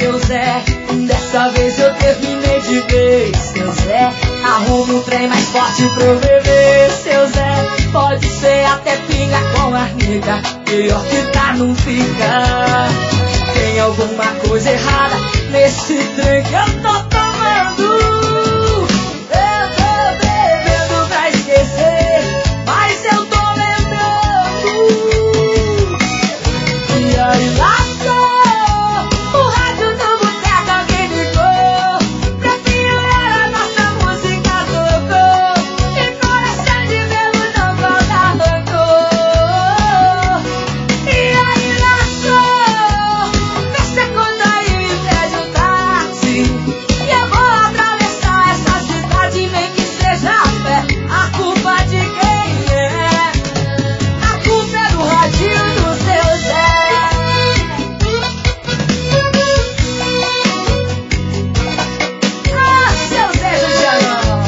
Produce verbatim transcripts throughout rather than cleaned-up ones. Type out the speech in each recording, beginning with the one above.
seu Zé, dessa vez eu terminei de vez. Seu Zé, arruma um trem mais forte pro bebê. Seu Zé, pode ser até pinga com arnica, pior que tá não fica. Tem alguma coisa errada nesse trem que eu tô tomando. Eu tô bebendo pra esquecer, mas eu tô lembrando. E aí lascou, o rádio do boteco alguém ligou, pra piorar a nossa música tocou, e coração de velo não volta rancor. E aí lascou, fecha a conta e me pede um táxi, e eu vou atravessar essa cidade nem que seja a pé. A culpa de quem é? A culpa é do radinho do seu Zé. Ah, seu Zé Juliano.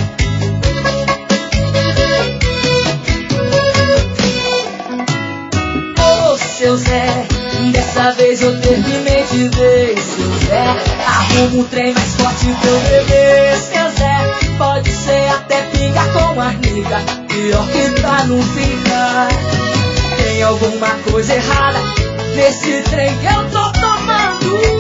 Ô, seu Zé, dessa vez eu terminei de vez. Seu Zé, arruma um trem mais forte pro bebê. Seu Zé, pode ser até pinga com arnica, pior que tá não fica. Tem alguma coisa errada nesse trem que eu tô tomando.